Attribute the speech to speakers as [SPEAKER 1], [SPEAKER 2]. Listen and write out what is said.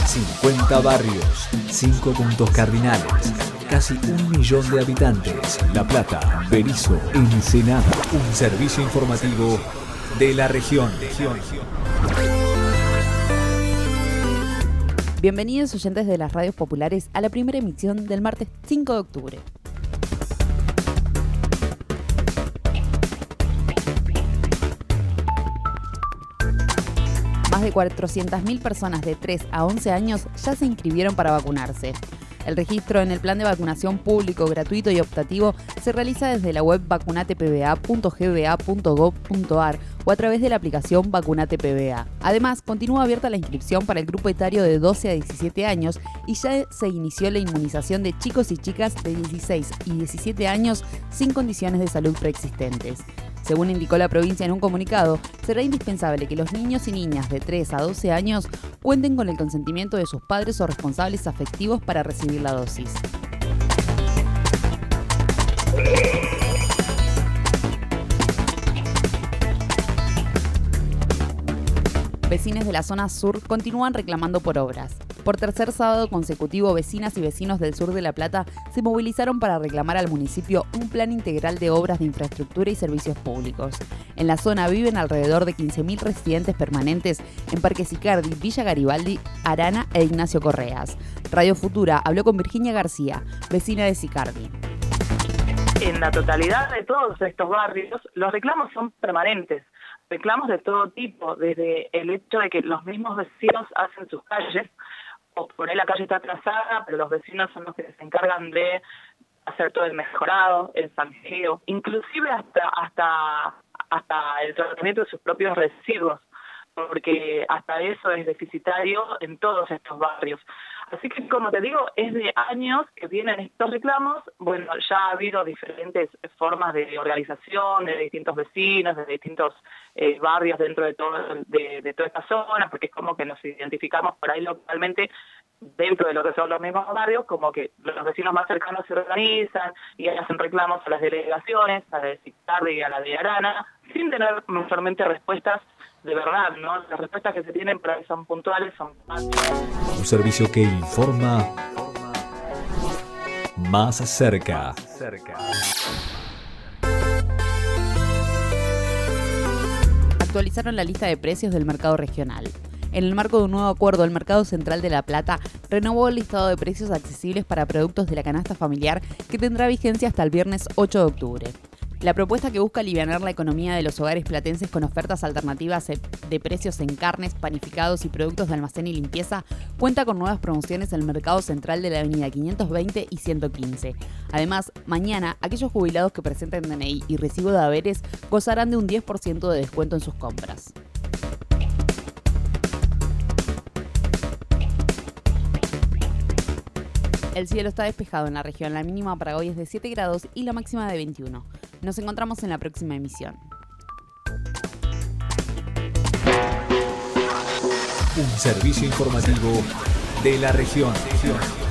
[SPEAKER 1] 50 barrios, 5 puntos cardinales, casi 1 millón de habitantes. La Plata, Berisso, Ensenada. Un servicio informativo de la región.
[SPEAKER 2] Bienvenidos oyentes de las radios populares a la primera emisión del martes 5 de octubre. Más de 400.000 personas de 3 a 11 años ya se inscribieron para vacunarse. El registro en el plan de vacunación público, gratuito y optativo se realiza desde la web vacunatepba.gba.gov.ar o a través de la aplicación Vacunate PBA. Además, continúa abierta la inscripción para el grupo etario de 12 a 17 años y ya se inició la inmunización de chicos y chicas de 16 y 17 años sin condiciones de salud preexistentes. Según indicó la provincia en un comunicado, será indispensable que los niños y niñas de 3 a 12 años cuenten con el consentimiento de sus padres o responsables afectivos para recibir la dosis. Vecinos de la zona sur continúan reclamando por obras. Por tercer sábado consecutivo, vecinas y vecinos del sur de La Plata se movilizaron para reclamar al municipio un plan integral de obras de infraestructura y servicios públicos. En la zona viven alrededor de 15.000 residentes permanentes en Parque Sicardi, Villa Garibaldi, Arana e Ignacio Correas. Radio Futura habló con Virginia García, vecina de Sicardi.
[SPEAKER 3] En la totalidad de todos estos barrios, los reclamos son permanentes. Reclamos de todo tipo, desde el hecho de que los mismos vecinos hacen sus calles, o por ahí la calle está atrasada, pero los vecinos son los que se encargan de hacer todo el mejorado, el zanjeo, inclusive hasta el tratamiento de sus propios residuos, porque hasta eso es deficitario en todos estos barrios. Así que, como te digo, es de años que vienen estos reclamos. Bueno, ya ha habido diferentes formas de organización de distintos vecinos, de distintos barrios dentro de toda esta zona, porque es como que nos identificamos por ahí localmente dentro de lo que son los mismos barrios, como que los vecinos más cercanos se organizan y hacen reclamos a las delegaciones, a la de Sicardi y a la de Arana, sin tener mayormente respuestas de verdad, ¿no? Las respuestas que se tienen por ahí son puntuales, son
[SPEAKER 1] un servicio que informa más cerca.
[SPEAKER 2] Actualizaron la lista de precios del mercado regional. En el marco de un nuevo acuerdo, el Mercado Central de La Plata renovó el listado de precios accesibles para productos de la canasta familiar que tendrá vigencia hasta el viernes 8 de octubre. La propuesta, que busca alivianar la economía de los hogares platenses con ofertas alternativas de precios en carnes, panificados y productos de almacén y limpieza, cuenta con nuevas promociones en el Mercado Central de la Avenida 520 y 115. Además, mañana, aquellos jubilados que presenten DNI y recibo de haberes gozarán de un 10% de descuento en sus compras. El cielo está despejado en la región, la mínima para hoy es de 7 grados y la máxima de 21. Nos encontramos en la próxima emisión.
[SPEAKER 1] Un servicio informativo de la región.